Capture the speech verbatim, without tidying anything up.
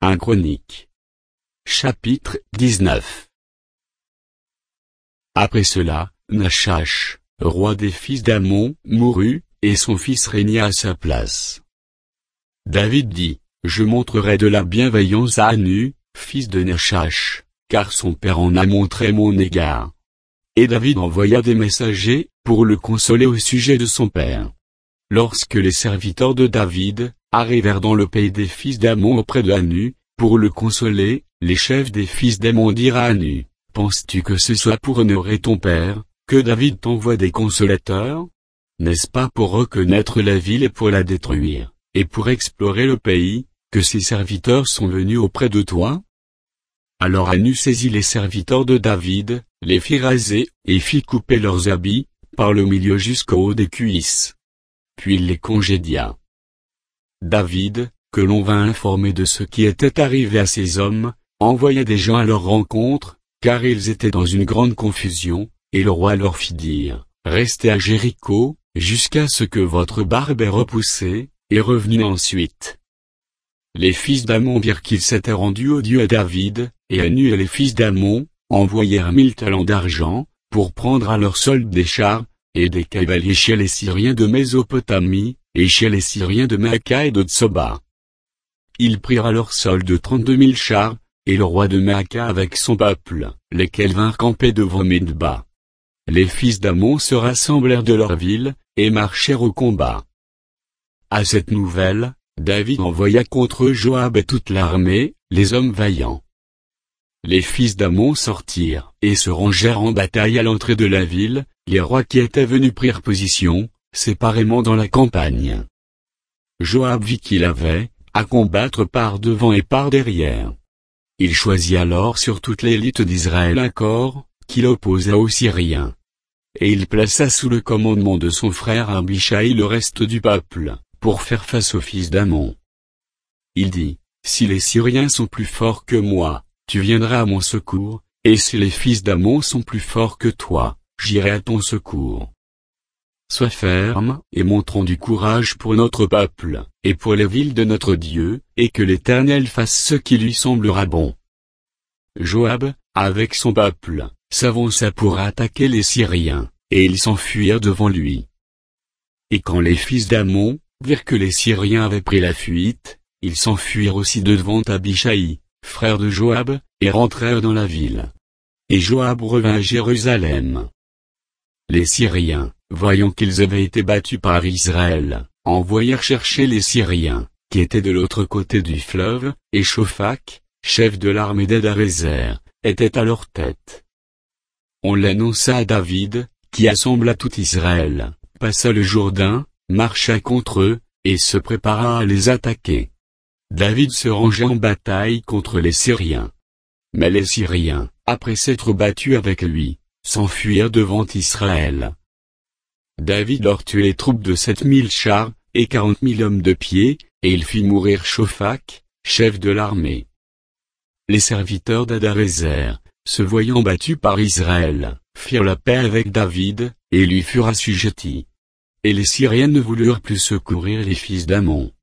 un Chronique. Chapitre dix-neuf. Après cela, Nachash, roi des fils d'Ammon, mourut, et son fils régna à sa place. David dit, je montrerai de la bienveillance à Anu, fils de Nachash, car son père en a montré mon égard. Et David envoya des messagers, pour le consoler au sujet de son père. Lorsque les serviteurs de David, arrivèrent dans le pays des fils d'Ammon auprès de Anu, pour le consoler, les chefs des fils d'Ammon dirent à Anu, penses-tu que ce soit pour honorer ton père, que David t'envoie des consolateurs? N'est-ce pas pour reconnaître la ville et pour la détruire, et pour explorer le pays, que ces serviteurs sont venus auprès de toi? Alors Anu saisit les serviteurs de David, les fit raser, et fit couper leurs habits, par le milieu jusqu'au haut des cuisses. Puis il les congédia. David, que l'on vint informer de ce qui était arrivé à ces hommes, envoya des gens à leur rencontre, car ils étaient dans une grande confusion, et le roi leur fit dire, restez à Jéricho, jusqu'à ce que votre barbe ait repoussé, et revenez ensuite. Les fils d'Ammon virent qu'ils s'étaient rendus au Dieu à David, et Anu et les fils d'Ammon, envoyèrent mille talents d'argent, pour prendre à leur solde des chars, et des cavaliers chez les Syriens de Mésopotamie, et chez les Syriens de Maaka et de Tsoba. Ils prirent à leur solde trente-deux mille chars, et le roi de Maaka avec son peuple, lesquels vinrent camper devant Midba. Les fils d'Ammon se rassemblèrent de leur ville, et marchèrent au combat. À cette nouvelle, David envoya contre Joab et toute l'armée, les hommes vaillants. Les fils d'Ammon sortirent, et se rangèrent en bataille à l'entrée de la ville, les rois qui étaient venus prirent position, séparément dans la campagne. Joab vit qu'il avait, à combattre par devant et par derrière. Il choisit alors sur toute l'élite d'Israël un corps, qu'il opposa aux Syriens. Et il plaça sous le commandement de son frère Abishai le reste du peuple, pour faire face aux fils d'Ammon. Il dit, si les Syriens sont plus forts que moi, tu viendras à mon secours, et si les fils d'Ammon sont plus forts que toi, j'irai à ton secours. Sois ferme, et montrons du courage pour notre peuple, et pour les villes de notre Dieu, et que l'Éternel fasse ce qui lui semblera bon. Joab, avec son peuple, s'avança pour attaquer les Syriens, et ils s'enfuirent devant lui. Et quand les fils d'Ammon virent que les Syriens avaient pris la fuite, ils s'enfuirent aussi de devant Abishai, frère de Joab, et rentrèrent dans la ville. Et Joab revint à Jérusalem. Les Syriens, voyant qu'ils avaient été battus par Israël, envoyèrent chercher les Syriens, qui étaient de l'autre côté du fleuve, et Shophak, chef de l'armée d'Hadarézer, était à leur tête. On l'annonça à David, qui assembla tout Israël, passa le Jourdain, marcha contre eux, et se prépara à les attaquer. David se rangea en bataille contre les Syriens. Mais les Syriens, après s'être battus avec lui, s'enfuirent devant Israël. David leur tut les troupes de sept mille chars, et quarante mille hommes de pied, et il fit mourir Shophak, chef de l'armée. Les serviteurs d'Hadarézer, se voyant battus par Israël, firent la paix avec David, et lui furent assujettis. Et les Syriens ne voulurent plus secourir les fils d'Ammon.